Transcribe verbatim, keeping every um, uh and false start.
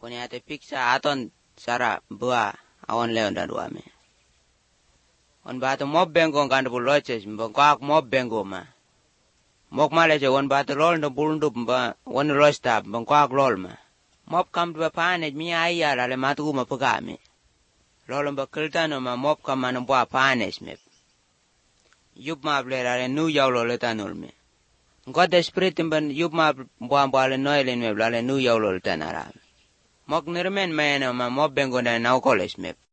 Konya te piksa aton sara bua awan leon daruame. On bato mob bengo kan bu loches mbak mob bengo ma. Mok maleje on bato lol no bulundu mba on losta mbak lol ma. Mob kam dua pane mi ayya la le matu ma pagame. Lol mba keltano ma mob kam man bua panes me. Yup ma blera le nu yaw lo le tanul me. God the spirit mban yup ma bua bua le noile me bla le nu yaw lo le tanara. Mok nirmen mena ma mob bengo na na college me.